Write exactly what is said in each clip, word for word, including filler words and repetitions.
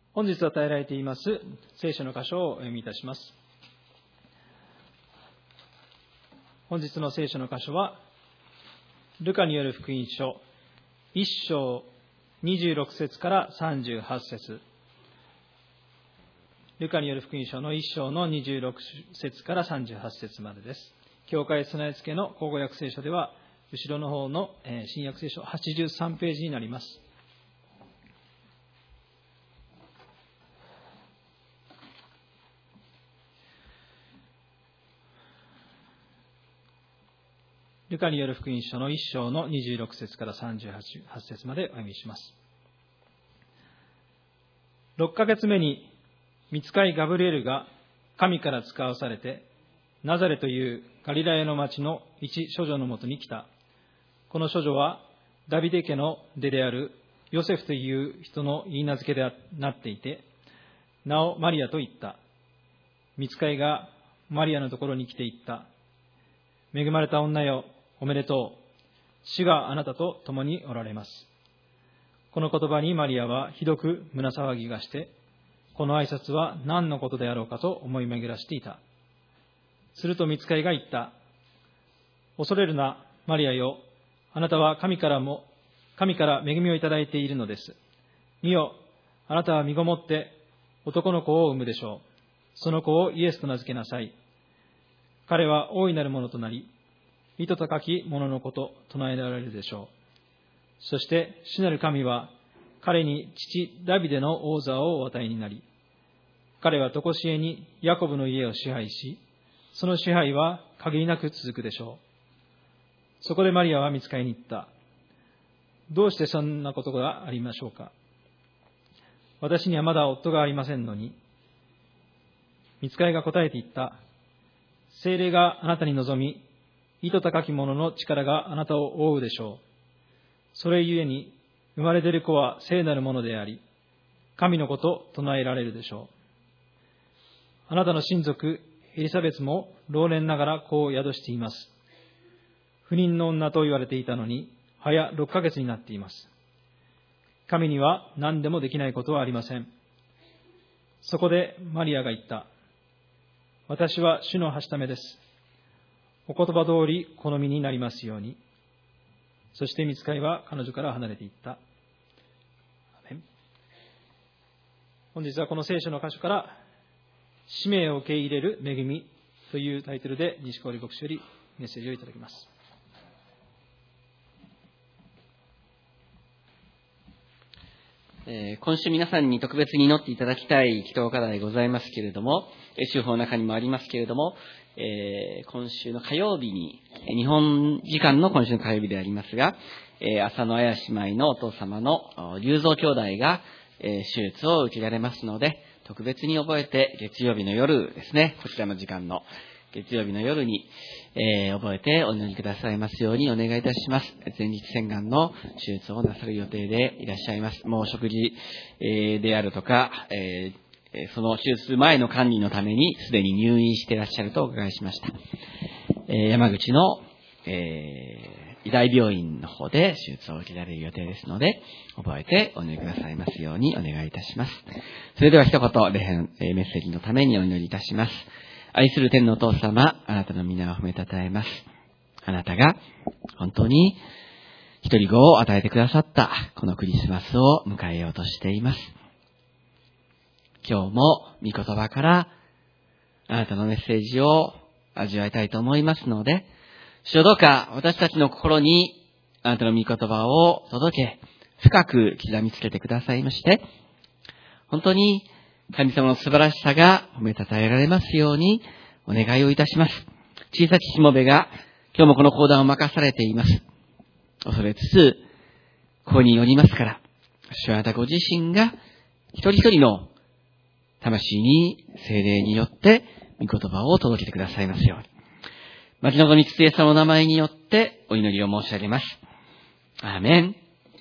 本日与えられています聖書の箇所をお読みいたします。本日の聖書の箇所は、ルカによる福音書いっ章にじゅうろく節からさんじゅうはち節。ルカによる福音書のいっ章のにじゅうろく節からさんじゅうはち節までです。教会備え付けの口語訳聖書では、後ろの方の新約聖書はちじゅうさんページになります。ルカによる福音書のいっ章のにじゅうろく節からさんじゅうはち節までお読みします。ろっかげつめに、御使いガブリエルが神から使わされて、ナザレというガリラヤの町の一処女のもとに来た。この処女はダビデ家の出であるヨセフという人の言い名付けでなっていて、名をマリアと言った。御使いがマリアのところに来て言った。恵まれた女よ、おめでとう。主があなたと共におられます。この言葉にマリアはひどく胸騒ぎがして、この挨拶は何のことであろうかと思い巡らしていた。すると御使いが言った。恐れるな、マリアよ。あなたは神からも、神から恵みをいただいているのです。見よ、あなたは身ごもって男の子を産むでしょう。その子をイエスと名付けなさい。彼は大いなるものとなり、意図高きもののこと唱えられるでしょう。そして主なる神は彼に父ダビデの王座をお与えになり、彼は常しえにヤコブの家を支配し、その支配は限りなく続くでしょう。そこでマリアは御使いに言った。どうしてそんなことがありましょうか。私にはまだ夫がありませんのに。御使いが答えて言った。聖霊があなたに臨み、意図高き者の力があなたを覆うでしょう。それゆえに、生まれ出る子は聖なるものであり、神の子と唱えられるでしょう。あなたの親族、エリザベスも老年ながら子を宿しています。不妊の女と言われていたのに、早ろっかげつになっています。神には何でもできないことはありません。そこでマリアが言った。私は主のはしためです。お言葉通り好みになりますように。そして御使いは彼女から離れていった。本日はこの聖書の箇所から、使命を受け入れる恵みというタイトルで西郡牧師よりメッセージをいただきます。 えー、今週皆さんに特別に祈っていただきたい祈祷課題ございますけれども、週報の中にもありますけれども、えー、今週の火曜日に、日本時間の今週の火曜日でありますが、えー、浅野綾姉妹のお父様の龍造兄弟が、えー、手術を受けられますので、特別に覚えて月曜日の夜ですね、こちらの時間の月曜日の夜に、えー、覚えてお祈りくださいますようにお願いいたします。前日洗顔の手術をなさる予定でいらっしゃいます。もう食事、えー、であるとか、えーその手術前の管理のためにすでに入院していらっしゃるとお伺いしました。えー、山口の、えー、医大病院の方で手術を受けられる予定ですので、覚えてお祈りくださいますようにお願いいたします。それでは一言、礼拝、えー、メッセージのためにお祈りいたします。愛する天のお父様、あなたの皆を褒めたたえます。あなたが本当に一人子を与えてくださったこのクリスマスを迎えようとしています。今日も御言葉からあなたのメッセージを味わいたいと思いますので、主よどうか私たちの心にあなたの御言葉を届け、深く刻みつけてくださいまして、本当に神様の素晴らしさが褒めたたえられますようにお願いをいたします。小さきしもべが今日もこの講談を任されています。恐れつつ、ここによりますから、主はあなたご自身が一人一人の魂に聖霊によって御言葉を届けてくださいますように。牧野光イエス様の名前によってお祈りを申し上げます。アーメン。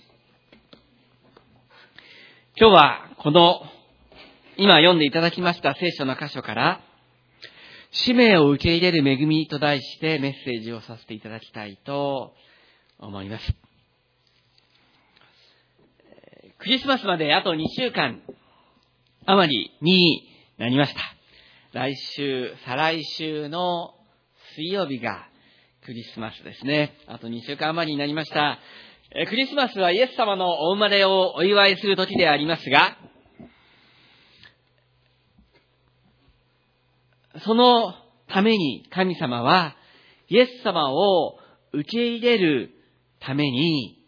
今日はこの今読んでいただきました聖書の箇所から、使命を受け入れる恵みと題してメッセージをさせていただきたいと思います。クリスマスまであとにしゅうかん余りになりました。来週、再来週の水曜日がクリスマスですね。あとにしゅうかん余りになりました。クリスマスはイエス様のお生まれをお祝いする時でありますが、そのために神様はイエス様を受け入れるために、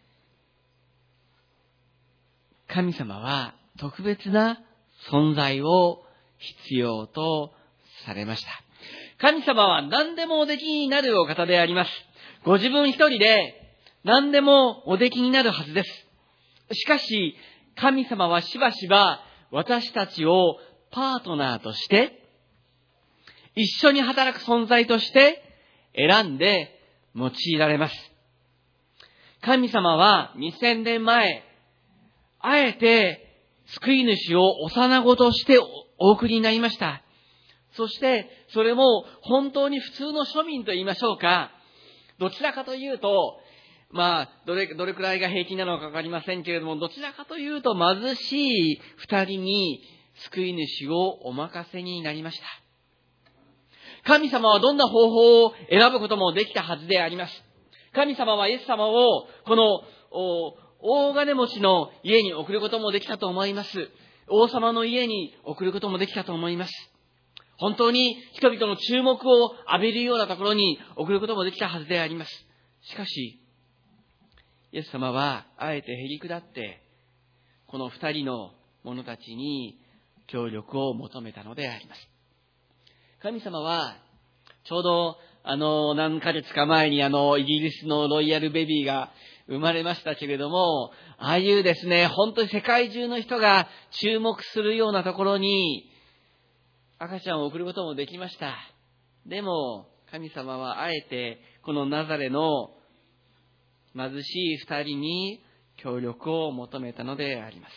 神様は特別な存在を必要とされました。神様は何でもおできになるお方であります。ご自分一人で何でもおできになるはずです。しかし、神様はしばしば私たちをパートナーとして、一緒に働く存在として選んで用いられます。神様はにせんねんまえ、あえて救い主を幼子としてお送りになりました。そして、それも本当に普通の庶民と言いましょうか。どちらかというと、まあ、どれ、どれくらいが平均なのかわかりませんけれども、どちらかというと貧しい二人に救い主をお任せになりました。神様はどんな方法を選ぶこともできたはずであります。神様はイエス様をこの大金持ちの家に送ることもできたと思います。王様の家に送ることもできたと思います。本当に人々の注目を浴びるようなところに送ることもできたはずであります。しかし、イエス様はあえてへり下って、この二人の者たちに協力を求めたのであります。神様は、ちょうど、あの、何ヶ月か前にあの、イギリスのロイヤルベビーが生まれましたけれども、ああいうですね、本当に世界中の人が注目するようなところに、赤ちゃんを送ることもできました。でも、神様はあえて、このナザレの貧しい二人に協力を求めたのであります。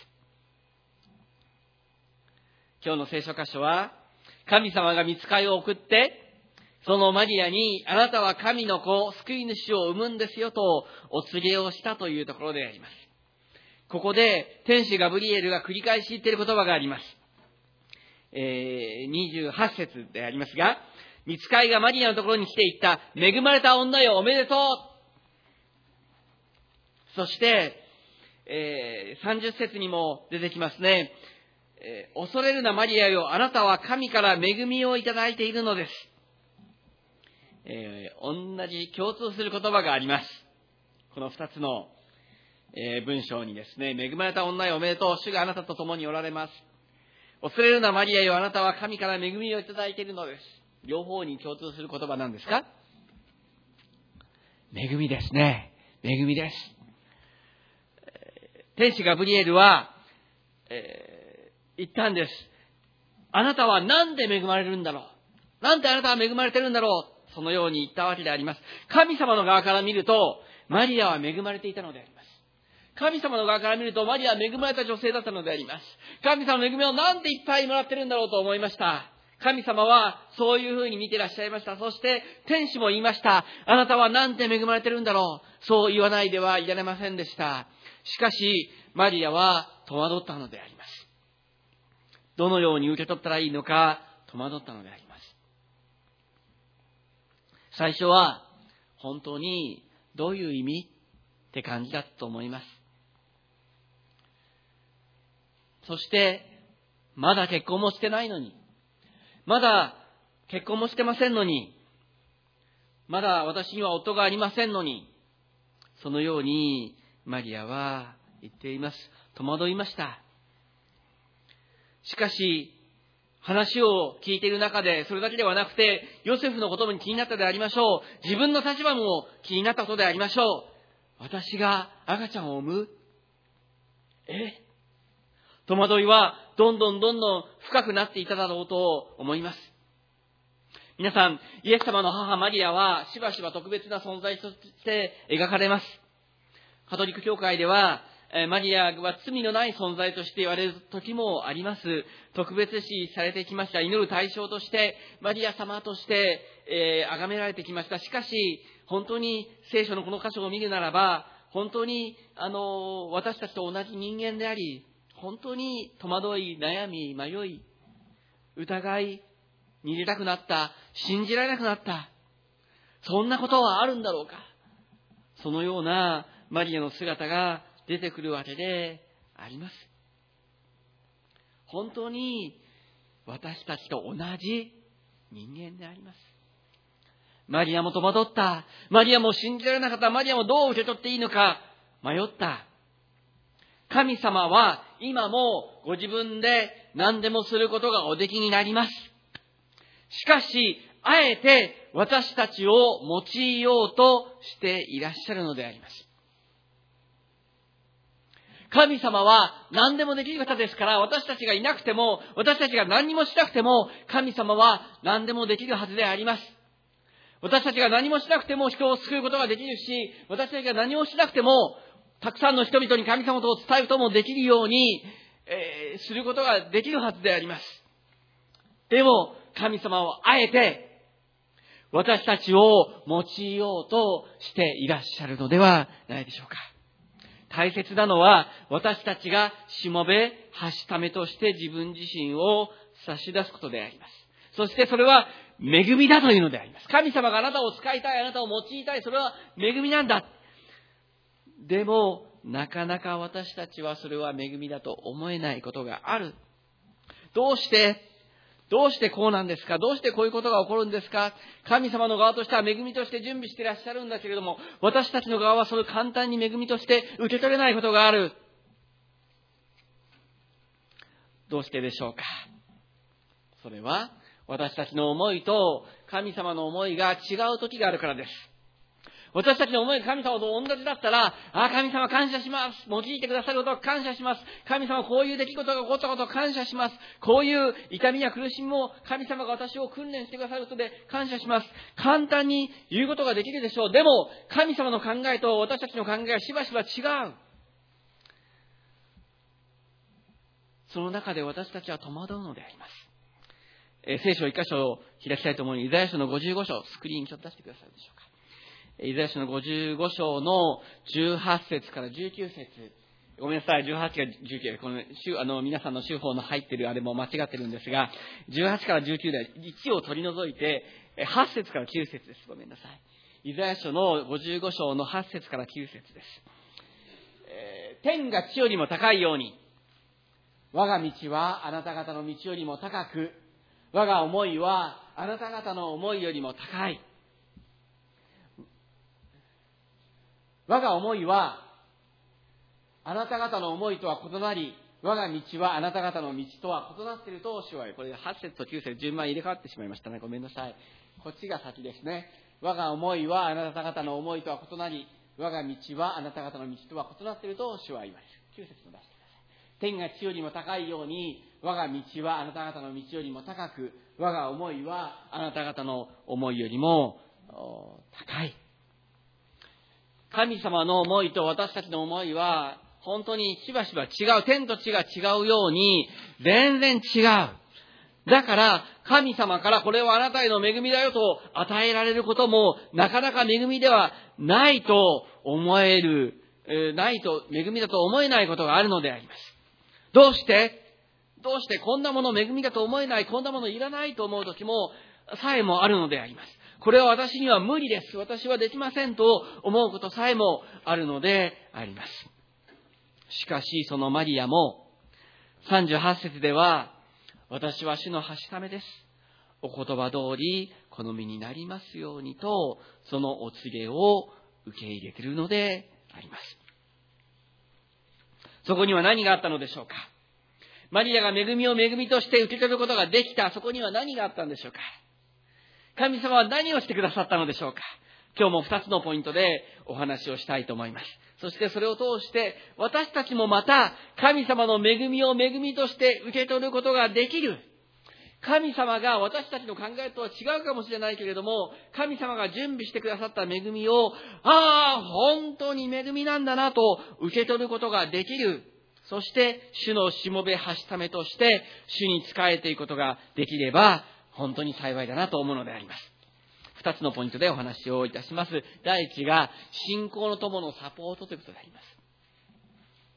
今日の聖書箇所は、神様が御使いを送って、そのマリアに、あなたは神の子、救い主を産むんですよとお告げをしたというところであります。ここで、天使ガブリエルが繰り返し言っている言葉があります。えー、にじゅうはち節でありますが、御使いがマリアのところに来て言った、恵まれた女よ、おめでとう。そして、えー、さんじゅう節にも出てきますね。えー、恐れるなマリアよ、あなたは神から恵みをいただいているのです。えー、同じ共通する言葉があります。この二つの、えー、文章にですね、恵まれた女よおめでとう、主があなたと共におられます。恐れるなマリアよ、あなたは神から恵みをいただいているのです。両方に共通する言葉なんですか？恵みですね。恵みです。天使ガブリエルは、えー、言ったんです。あなたはなんで恵まれるんだろう。なんであなたは恵まれてるんだろう。そのように言ったわけであります。神様の側から見ると、マリアは恵まれていたのであります。神様の側から見ると、マリアは恵まれた女性だったのであります。神様の恵みをなんでいっぱいもらってるんだろうと思いました。神様はそういうふうに見てらっしゃいました。そして天使も言いました。あなたはなんて恵まれてるんだろう。そう言わないではいられませんでした。しかし、マリアは戸惑ったのであります。どのように受け取ったらいいのか戸惑ったのであります。最初は本当にどういう意味って感じだったと思います。そしてまだ結婚もしてないのに、まだ結婚もしてませんのに、まだ私には夫がありませんのに、そのようにマリアは言っています。戸惑いました。しかし話を聞いている中で、それだけではなくて、ヨセフのことも気になったでありましょう。自分の立場も気になったことでありましょう。私が赤ちゃんを産む？え？戸惑いはどんどんどんどん深くなっていただろうと思います。皆さん、イエス様の母マリアはしばしば特別な存在として描かれます。カトリック教会では、マリアは罪のない存在として言われる時もあります。特別視されてきました。祈る対象として、マリア様として、えー、崇められてきました。しかし、本当に聖書のこの箇所を見るならば、本当に、あの、私たちと同じ人間であり、 本当に戸惑い、悩み、迷い、疑い、逃げたくなった、信じられなくなった。そんなことはあるんだろうか。そのようなマリアの姿が出てくるわけであります。本当に私たちと同じ人間であります。マリアも戸惑った。マリアも信じられなかった。マリアもどう受け取っていいのか迷った。神様は今もご自分で何でもすることがおできになります。しかし、あえて私たちを用いようとしていらっしゃるのであります。神様は何でもできる方ですから、私たちがいなくても、私たちが何もしなくても、神様は何でもできるはずであります。私たちが何もしなくても人を救うことができるし、私たちが何もしなくても、たくさんの人々に神様と伝えることもできるように、えー、することができるはずであります。でも、神様はあえて、私たちを用いようとしていらっしゃるのではないでしょうか。大切なのは、私たちがしもべ、はしためとして自分自身を差し出すことであります。そしてそれは恵みだというのであります。神様があなたを使いたい、あなたを用いたい、それは恵みなんだ。でも、なかなか私たちはそれは恵みだと思えないことがある。どうしてどうしてこうなんですか？どうしてこういうことが起こるんですか？神様の側としては恵みとして準備していらっしゃるんだけれども、私たちの側はそれを簡単に恵みとして受け取れないことがある。どうしてでしょうか？それは私たちの思いと神様の思いが違う時があるからです。私たちの思いが神様と同じだったら、ああ、神様感謝します。用いてくださることを感謝します。神様こういう出来事が起こったことを感謝します。こういう痛みや苦しみも神様が私を訓練してくださることで感謝します。簡単に言うことができるでしょう。でも、神様の考えと私たちの考えはしばしば違う。その中で私たちは戸惑うのであります。えー、聖書一箇所を開きたいと思うのに、イザヤ書のごじゅうご章、スクリーンにちょっと出してくださるでしょうか。イザヤ書のごじゅうご章のじゅうはち節からじゅうきゅう節。ごめんなさい、じゅうはちからじゅうきゅう。この、あの、皆さんの手法の入ってるあれも間違ってるんですが、じゅうはちからじゅうきゅうでいちを取り除いて、はち節からきゅう節です。ごめんなさい。イザヤ書のごじゅうご章のはち節からきゅう節です。えー、天が地よりも高いように、我が道はあなた方の道よりも高く、我が思いはあなた方の思いよりも高い。我が思いはあなた方の思いとは異なり、我が道はあなた方の道とは異なっていると主は言う。これはち節ときゅう節順番入れ替わってしまいましたね。ごめんなさい。こっちが先ですね。我が思いはあなた方の思いとは異なり、我が道はあなた方の道とは異なっていると主は言われる。きゅう節も出してください。天が地よりも高いように、我が道はあなた方の道よりも高く、我が思いはあなた方の思いよりも高い。神様の思いと私たちの思いは本当にしばしば違う。天と地が違うように全然違う。だから神様からこれはあなたへの恵みだよと与えられることもなかなか恵みではないと思える、えー、ないと恵みだと思えないことがあるのであります。どうしてどうしてこんなもの恵みだと思えない、こんなものいらないと思う時もさえもあるのであります。これは私には無理です。私はできませんと思うことさえもあるのであります。しかしそのマリアもさんじゅうはち節では、私は主のはしためです。お言葉通り好みになりますようにと、そのお告げを受け入れているのであります。そこには何があったのでしょうか。マリアが恵みを恵みとして受け取ることができた。そこには何があったんでしょうか。神様は何をしてくださったのでしょうか。今日も二つのポイントでお話をしたいと思います。そしてそれを通して私たちもまた神様の恵みを恵みとして受け取ることができる。神様が私たちの考えとは違うかもしれないけれども、神様が準備してくださった恵みを、ああ、本当に恵みなんだなと受け取ることができる。そして主のしもべはしためとして主に仕えていくことができれば本当に幸いだなと思うのであります。二つのポイントでお話をいたします。第一が信仰の友のサポートということであります。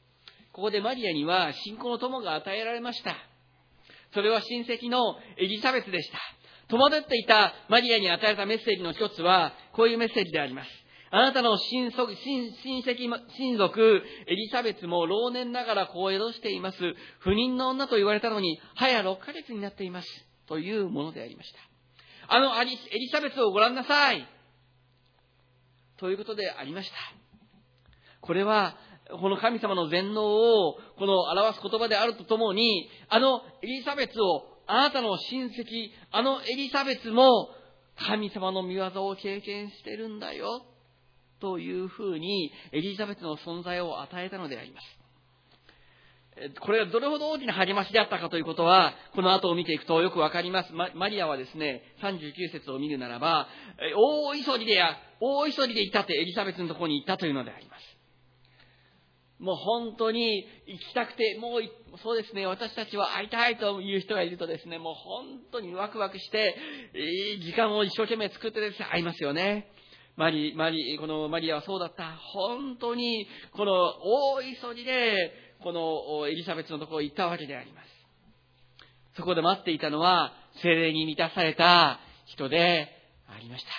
ここでマリアには信仰の友が与えられました。それは親戚のエリザベスでした。戸惑っていたマリアに与えられたメッセージの一つは、こういうメッセージであります。あなたの親族、親親戚、親族、エリザベスも老年ながら子を宿しています。不妊の女と言われたのに、早ろっかげつになっています。というものでありました。あのエリザベスをご覧なさい。ということでありました。これは、この神様の全能を、この表す言葉であるとともに、あのエリザベスを、あなたの親戚、あのエリザベスも、神様の御業を経験してるんだよ。というふうに、エリザベスの存在を与えたのであります。これがどれほど大きな励ましであったかということは、この後を見ていくとよくわかります。マリアはですね、さんじゅうきゅう節を見るならば、大急ぎでや、大急ぎで行ったってエリザベスのところに行ったというのであります。もう本当に行きたくて、もうそうですね、私たちは会いたいという人がいるとですね、もう本当にワクワクして、時間を一生懸命作ってですね、会いますよね。マリ、マリ、このマリアはそうだった。本当に、この大急ぎで、このエリザベスのところに行ったわけであります。そこで待っていたのは、聖霊に満たされた人でありました。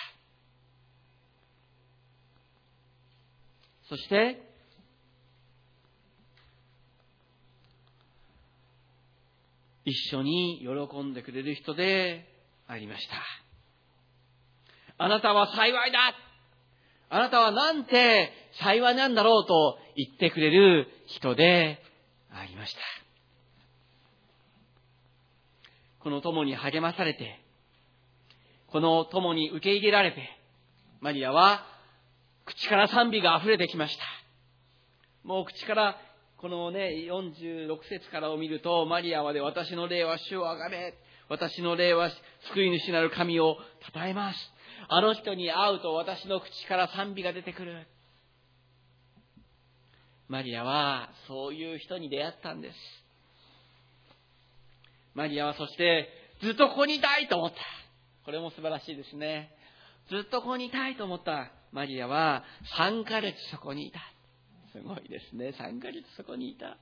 そして、一緒に喜んでくれる人でありました。あなたは幸いだ。あなたはなんて幸いなんだろうと言ってくれる人でありました。この友に励まされて、この友に受け入れられて、マリアは口から賛美が溢れてきました。もう口からこのね、よんじゅうろく節からを見ると、マリアはで、私の霊は主をあがめ、私の霊は救い主なる神を称えます。あの人に会うと私の口から賛美が出てくる。マリアはそういう人に出会ったんです。マリアはそしてずっとここにいたいと思った。これも素晴らしいですね。ずっとここにいたいと思ったマリアはさんかげつそこにいた。すごいですね。さんかげつそこにいた。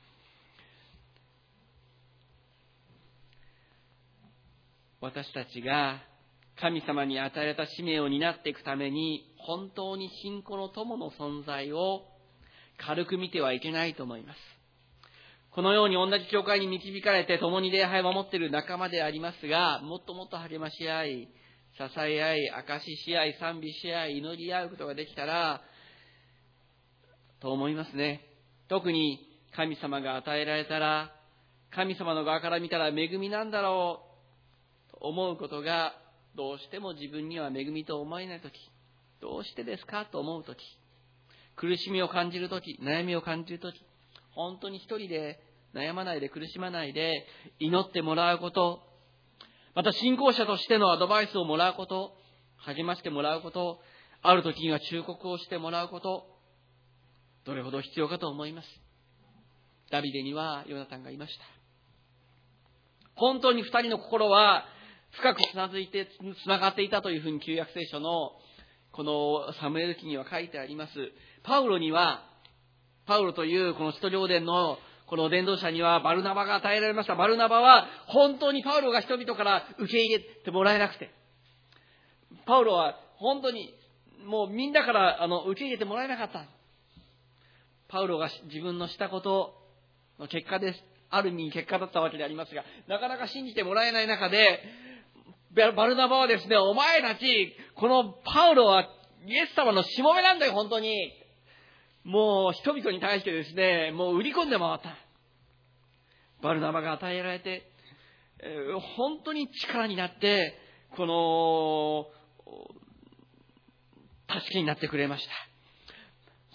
私たちが神様に与えられた使命を担っていくために、本当に信仰の友の存在を軽く見てはいけないと思います。このように同じ教会に導かれて共に礼拝を守っている仲間でありますが、もっともっと励まし合い、支え合い、証しし合い、賛美し合い、祈り合うことができたら、と思いますね。特に神様が与えられたら、神様の側から見たら恵みなんだろうと思うことがどうしても自分には恵みと思えないとき、どうしてですかと思うとき、苦しみを感じるとき、悩みを感じるとき、本当に一人で悩まないで苦しまないで祈ってもらうこと、また信仰者としてのアドバイスをもらうこと、励ましてもらうこと、あるときには忠告をしてもらうこと、どれほど必要かと思います。ダビデにはヨナタンがいました。本当に二人の心は深くつなずいてつながっていたというふうに旧約聖書のこのサムエル記には書いてあります。パウロには、パウロというこの使徒行伝のこの伝道者にはバルナバが与えられました。バルナバは本当にパウロが人々から受け入れてもらえなくて、パウロは本当にもうみんなからあの受け入れてもらえなかった。パウロが自分のしたことの結果です。ある意味結果だったわけでありますが、なかなか信じてもらえない中で、バルナバはですね、お前たち、このパウロはイエス様のしもべなんだよ、本当に。もう人々に対してですね、もう売り込んで回った。バルナバが与えられて、本当に力になって、この、助けになってくれました。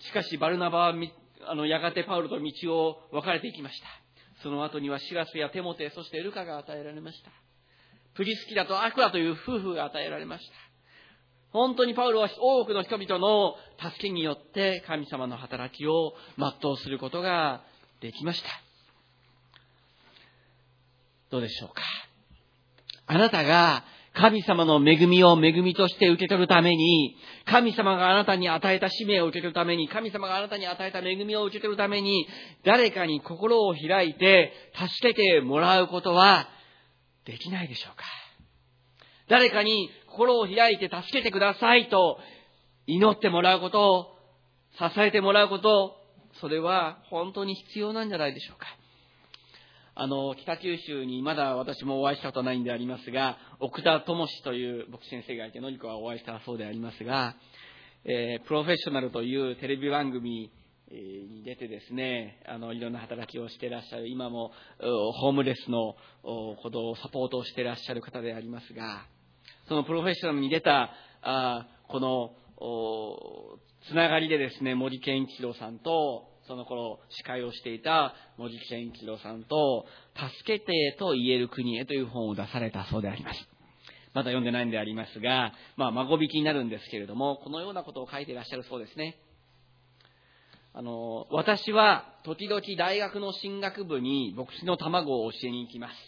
しかしバルナバは、あの、やがてパウロと道を分かれていきました。その後にはシラスやテモテ、そしてルカが与えられました。プリスキラとアクアという夫婦が与えられました。本当にパウロは多くの人々の助けによって神様の働きを全うすることができました。どうでしょうか。あなたが神様の恵みを恵みとして受け取るために、神様があなたに与えた使命を受け取るために、神様があなたに与えた恵みを受け取るために、誰かに心を開いて助けてもらうことはできないでしょうか。誰かに心を開いて助けてくださいと祈ってもらうこと、支えてもらうこと、それは本当に必要なんじゃないでしょうか。あの、北九州にまだ私もお会いしたことないんでありますが、奥田智史という牧師先生がいて、のりこはお会いしたそうでありますが、えー、プロフェッショナルというテレビ番組に出てですね、あの、いろんな働きをしていらっしゃる、今もホームレスのことをサポートをしていらっしゃる方でありますが、そのプロフェッショナルに出た、あこの、つながりでですね、森健一郎さんと、その頃司会をしていた森健一郎さんと、助けてと言える国へという本を出されたそうであります。まだ読んでないんでありますが、まあ、孫引きになるんですけれども、このようなことを書いていらっしゃるそうですね。あの、私は時々大学の進学部に牧師の卵を教えに行きます。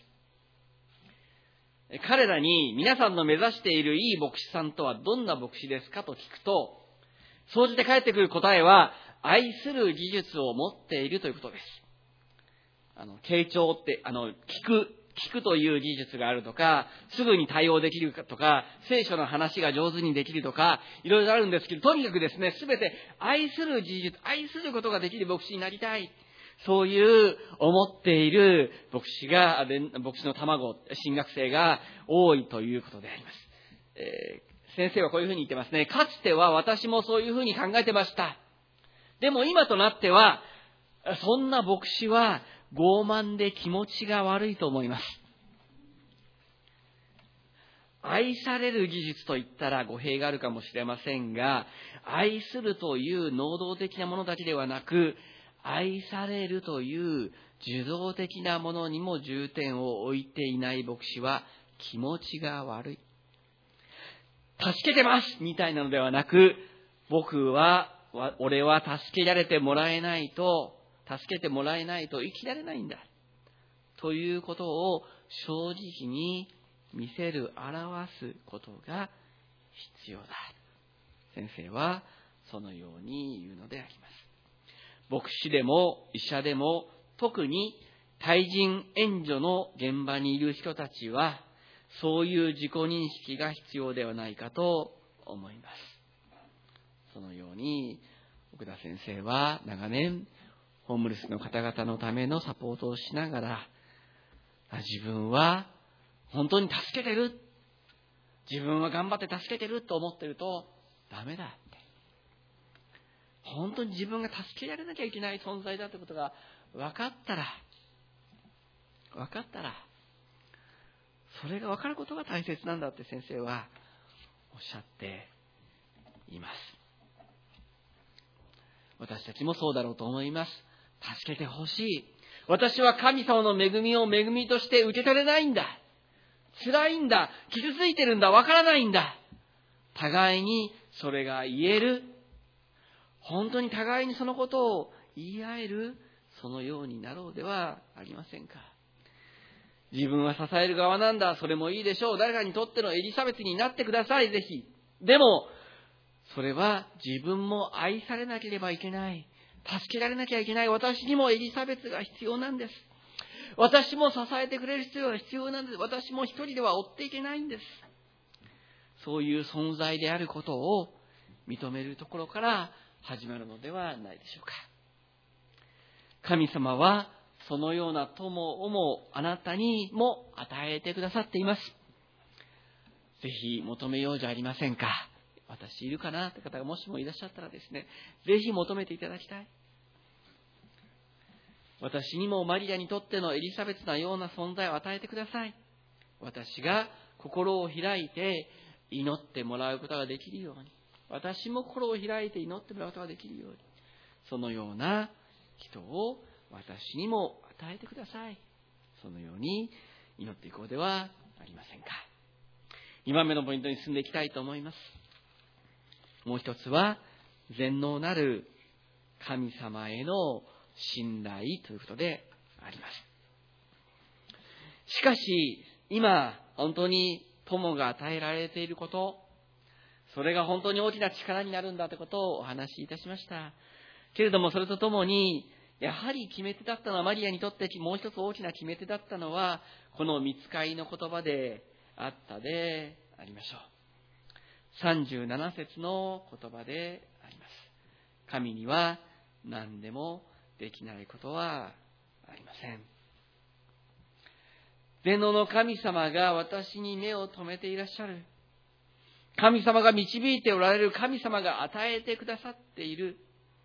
彼らに皆さんの目指しているいい牧師さんとはどんな牧師ですかと聞くと、総じて返ってくる答えは、愛する技術を持っているということです。あの、傾聴って、あの、聞く、聞くという技術があるとか、すぐに対応できるとか、聖書の話が上手にできるとか、いろいろあるんですけど、とにかくですね、すべて愛する技術、愛することができる牧師になりたい。そういう思っている牧師が、牧師の卵、新学生が多いということであります。えー、先生はこういうふうに言ってますね。かつては私もそういうふうに考えてました。でも今となっては、そんな牧師は傲慢で気持ちが悪いと思います。愛される技術といったら語弊があるかもしれませんが、愛するという能動的なものだけではなく、愛されるという受動的なものにも重点を置いていない牧師は気持ちが悪い。助けてますみたいなのではなく、僕は俺は助けられてもらえないと、助けてもらえないと生きられないんだ。ということを正直に見せる、表すことが必要だ。先生はそのように言うのであります。牧師でも医者でも、特に対人援助の現場にいる人たちは、そういう自己認識が必要ではないかと思います。そのように奥田先生は長年ホームレスの方々のためのサポートをしながら、自分は本当に助けてる、自分は頑張って助けてると思ってるとダメだって、本当に自分が助けられなきゃいけない存在だということが分かったら分かったらそれが分かることが大切なんだって先生はおっしゃっています。私たちもそうだろうと思います。助けてほしい。私は神様の恵みを恵みとして受け取れないんだ。辛いんだ。傷ついてるんだ。わからないんだ。互いにそれが言える。本当に互いにそのことを言い合える。そのようになろうではありませんか。自分は支える側なんだ。それもいいでしょう。誰かにとってのエリザベスになってください。ぜひ。でも、それは自分も愛されなければいけない。助けられなきゃいけない。私にもエリザベスが必要なんです。私も支えてくれる必要が必要なんです。私も一人では追っていけないんです。そういう存在であることを認めるところから始まるのではないでしょうか。神様はそのような友をもあなたにも与えてくださっています。ぜひ求めようじゃありませんか。私いるかなって方がもしもいらっしゃったらですね、ぜひ求めていただきたい。私にもマリアにとってのエリザベスなような存在を与えてください。私が心を開いて祈ってもらうことができるように、私も心を開いて祈ってもらうことができるように、そのような人を私にも与えてください。そのように祈っていこうではありませんか。にばんめのポイントに進んでいきたいと思います。もう一つは、全能なる神様への信頼ということであります。しかし、今、本当に友が与えられていること、それが本当に大きな力になるんだということをお話しいたしました。けれどもそれとともに、やはり決め手だったのは、マリアにとってもう一つ大きな決め手だったのは、この御使いの言葉であったでありましょう。さんじゅうなな節の言葉であります。神には何でもできないことはありません。全能の神様が私に目を留めていらっしゃる。神様が導いておられる、神様が与えてくださっている。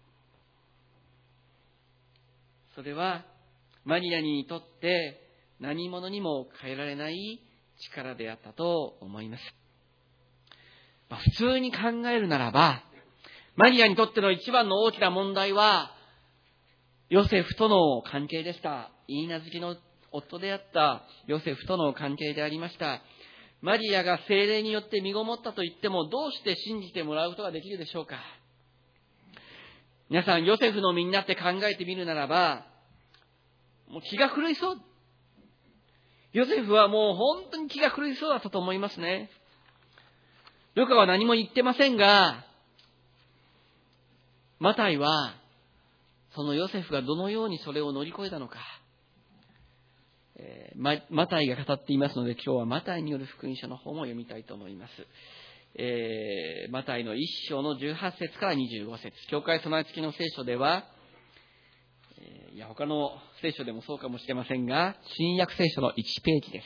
それはマリアにとって何者にも変えられない力であったと思います。まあ、普通に考えるならば、マリアにとっての一番の大きな問題はヨセフとの関係でした。いいなずきの夫であったヨセフとの関係でありました。マリアが聖霊によって身ごもったと言っても、どうして信じてもらうことができるでしょうか。皆さん、ヨセフの身になって考えてみるならば、もう気が狂いそう。ヨセフはもう本当に気が狂いそうだったと思いますね。ルカは何も言ってませんが、マタイはそのヨセフがどのようにそれを乗り越えたのか、えー、マ, マタイが語っていますので、今日はマタイによる福音書の方も読みたいと思います。えー、マタイの一章のじゅうはち節からにじゅうご節、教会備え付きの聖書では、えー、いや他の聖書でもそうかもしれませんが、新約聖書のいちページです。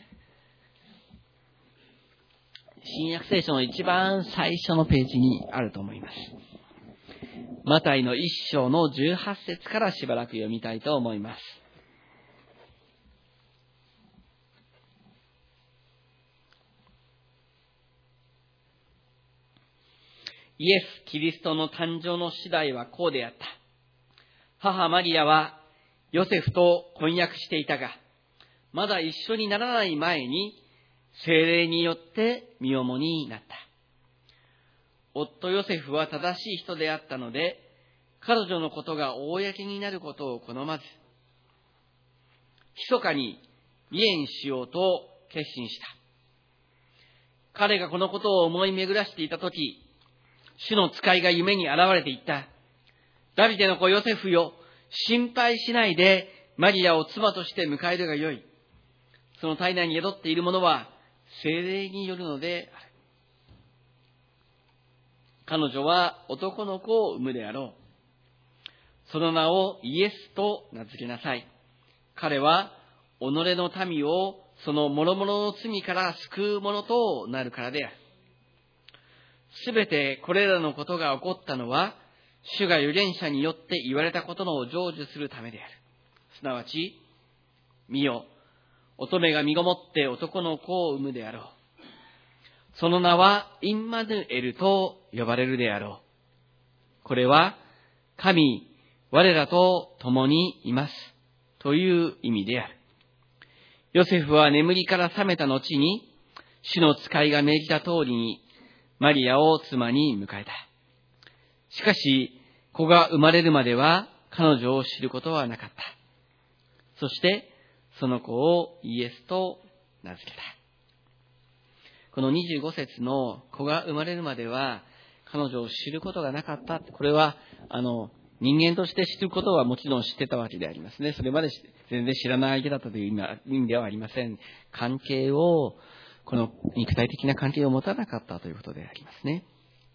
新約聖書の一番最初のページにあると思います。マタイの一章のじゅうはち節からしばらく読みたいと思います。イエス・キリストの誕生の次第はこうであった。母マリアはヨセフと婚約していたが、まだ一緒にならない前に聖霊によって身重になった。夫ヨセフは正しい人であったので、彼女のことが公になることを好まず、密かに離縁しようと決心した。彼がこのことを思い巡らしていたとき、主の使いが夢に現れて言った。ダビデの子ヨセフよ、心配しないでマリアを妻として迎えるがよい。その体内に宿っているものは聖霊によるのである。彼女は男の子を産むであろう。その名をイエスと名付けなさい。彼は己の民をその諸々の罪から救うものとなるからである。すべてこれらのことが起こったのは、主が預言者によって言われたことの成就するためである。すなわち、見よ、乙女が身ごもって男の子を産むであろう。その名はインマヌエルと呼ばれるであろう。これは、神、我らと共にいますという意味である。ヨセフは眠りから覚めた後に、主の使いが命じた通りに、マリアを妻に迎えた。しかし、子が生まれるまでは彼女を知ることはなかった。そして、その子をイエスと名付けた。このにじゅうご節の子が生まれるまでは彼女を知ることがなかった。これは、あの、人間として知ることはもちろん知ってたわけでありますね。それまで全然知らない相手だったという意味ではありません。関係を、この肉体的な関係を持たなかったということでありますね。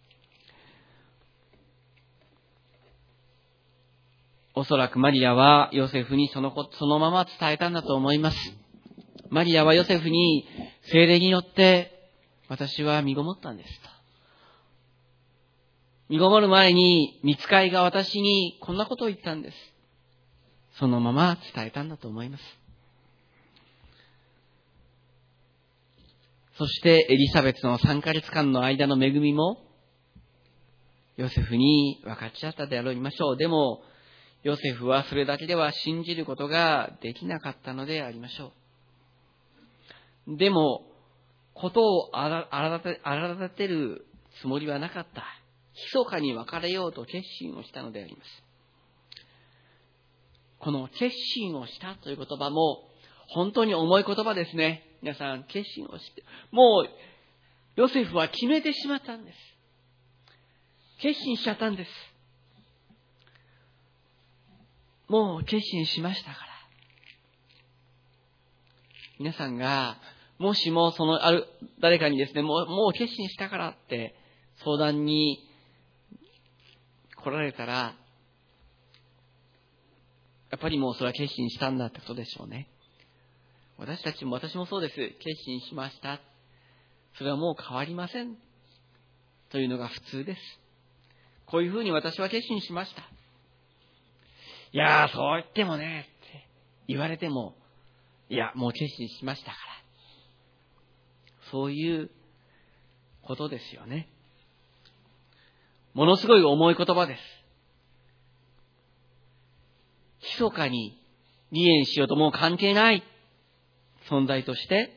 おそらくマリアはヨセフにそのこと、そのまま伝えたんだと思います。マリアはヨセフに聖霊によって私は身ごもったんですと。身ごもる前に御使いが私にこんなことを言ったんです。そのまま伝えたんだと思います。そしてエリザベツのさんかげつかんの間の恵みもヨセフに分かち合ったでありましょう。でもヨセフはそれだけでは信じることができなかったのでありましょう。でもことを荒立てるつもりはなかった。密かに別れようと決心をしたのであります。この決心をしたという言葉も本当に重い言葉ですね。 皆さん、決心をして、もう、ヨセフは決めてしまったんです。決心しちゃったんです。もう決心しましたから。皆さんが、もしもそのある、誰かにですね、もう、もう決心したからって相談に来られたら、やっぱりもうそれは決心したんだってことでしょうね。私たちも、私もそうです。決心しました。それはもう変わりません。というのが普通です。こういうふうに私は決心しました。いやー、そう言ってもね、って言われても、いや、もう決心しましたから。そういうことですよね。ものすごい重い言葉です。密かに離縁しようともう関係ない存在として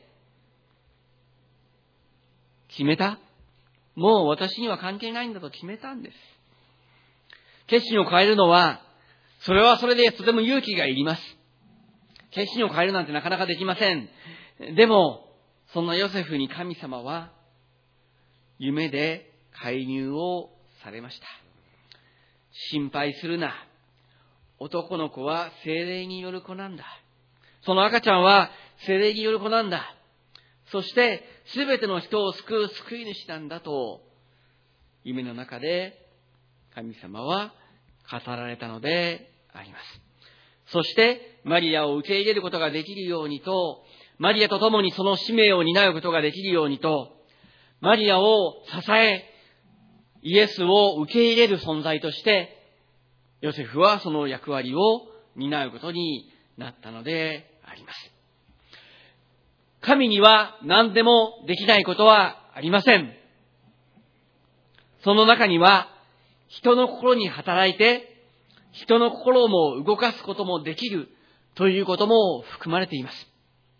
決めた。もう私には関係ないんだと決めたんです。決心を変えるのは、それはそれでとても勇気がいります。決心を変えるなんてなかなかできません。でも、そんなヨセフに神様は夢で介入をされました。心配するな。男の子は聖霊による子なんだ。その赤ちゃんは聖霊による子なんだ。そしてすべての人を救う救い主なんだと夢の中で神様は語られたのであります。そしてマリアを受け入れることができるようにと、マリアと共にその使命を担うことができるようにと、マリアを支え、イエスを受け入れる存在としてヨセフはその役割を担うことになったのであります。神には何でもできないことはありません。その中には人の心に働いて人の心も動かすこともできるということも含まれています。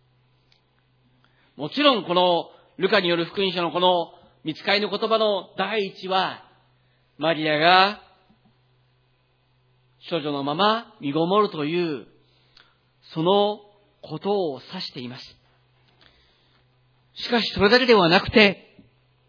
もちろんこのルカによる福音書のこの御使いの言葉の第一は、マリアが少女のまま身ごもるというそのことを指しています。しかしそれだけではなくて、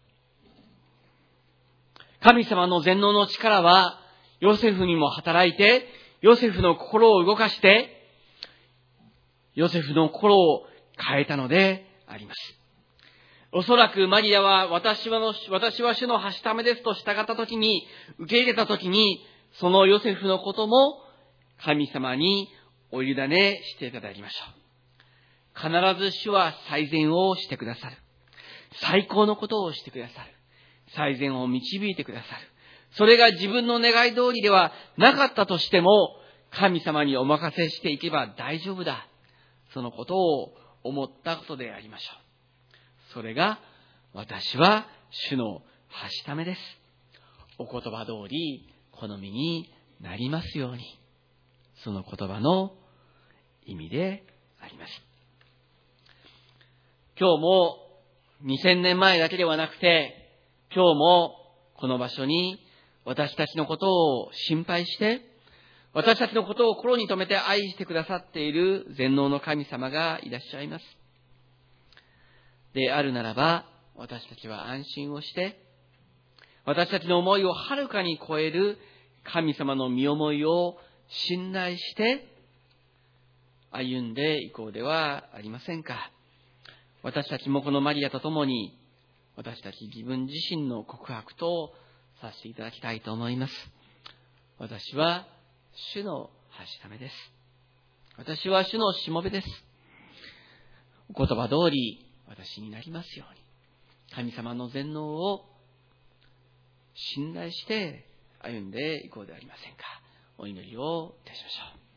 神様の全能の力はヨセフにも働いて、ヨセフの心を動かして、ヨセフの心を変えたのであります。おそらくマリアは私はの、私は主のはしためですと従ったときに、受け入れたときに、そのヨセフのことも神様にお委ねしていただきましょう。必ず主は最善をしてくださる。最高のことをしてくださる。最善を導いてくださる。それが自分の願い通りではなかったとしても、神様にお任せしていけば大丈夫だ。そのことを思ったことでありましょう。それが私は主のはしためです。お言葉通り好みになりますように。その言葉の意味であります。今日もにせんねんまえだけではなくて、今日もこの場所に私たちのことを心配して、私たちのことを心に留めて愛してくださっている全能の神様がいらっしゃいます。であるならば、私たちは安心をして、私たちの思いをはるかに超える神様の身思いを信頼して歩んでいこうではありませんか。私たちもこのマリアと共に、私たち自分自身の告白とさせていただきたいと思います。私は主のはしためです。私は主のしもべです。お言葉通り私になりますように、神様の全能を信頼して歩んでいこうではありませんか。お祈りをいたしましょう。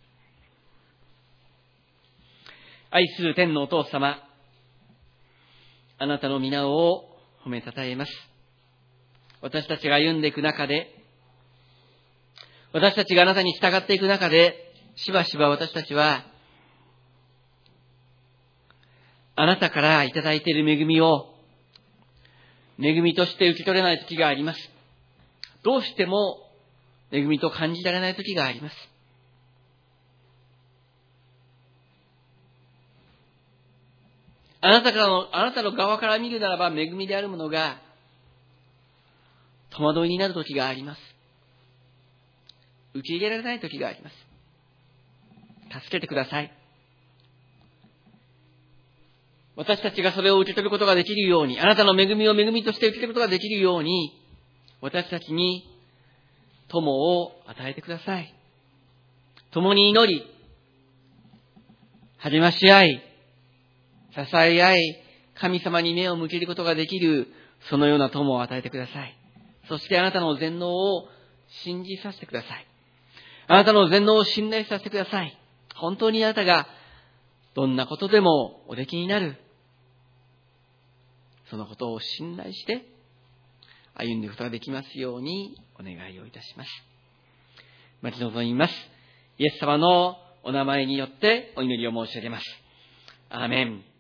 愛する天のお父様、あなたの皆を褒めたたえます。私たちが歩んでいく中で、私たちがあなたに従っていく中で、しばしば私たちはあなたからいただいている恵みを恵みとして受け取れない時があります。どうしても恵みと感じられない時があります。 あなたからの、あなたの側から見るならば恵みであるものが、戸惑いになる時があります。受け入れられない時があります。助けてください。私たちがそれを受け取ることができるように、あなたの恵みを恵みとして受け取ることができるように、私たちに友を与えてください。共に祈り、励まし合い、支え合い、神様に目を向けることができる、そのような友を与えてください。そしてあなたの全能を信じさせてください。あなたの全能を信頼させてください。本当にあなたがどんなことでもおできになる。そのことを信頼して歩んでいくことができますようにお願いをいたします。待ち望みます。イエス様のお名前によってお祈りを申し上げます。アーメン。